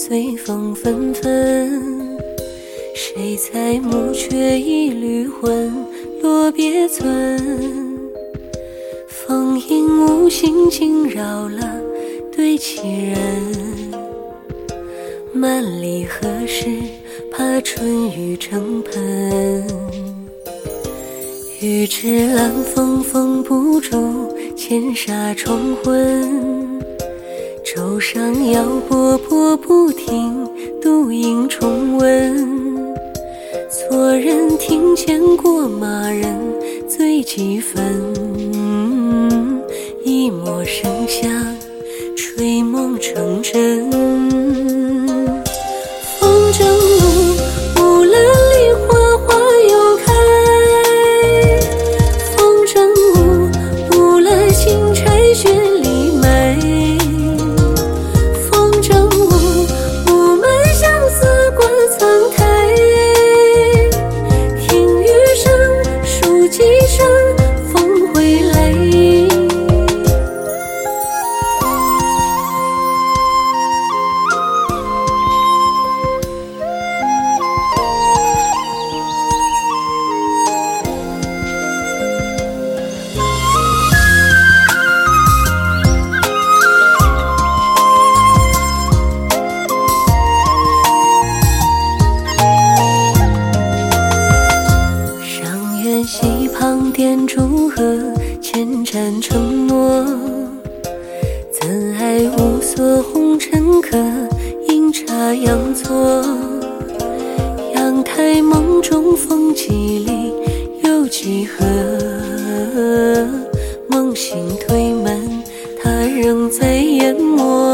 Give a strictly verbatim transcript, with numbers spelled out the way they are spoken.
随风纷纷，谁裁木却一缕魂，落别村。风影无心惊扰了对棋人，万里何时怕春雨成盆。欲知兰风封不住千沙重魂，舟上摇波波不停，独影重温。错人听见过马人醉几分，一抹生香吹梦成真。风筝舞，乌兰里花花又开，风筝舞，乌兰新柴雪里埋，风筝舞，我们相思挂苍苔，听雨声数几声风回来。溪旁点烛荷，千盏承诺。怎爱无所红尘客，阴差阳错。阳台梦中风几里，又几何？梦醒推门，他仍在研磨。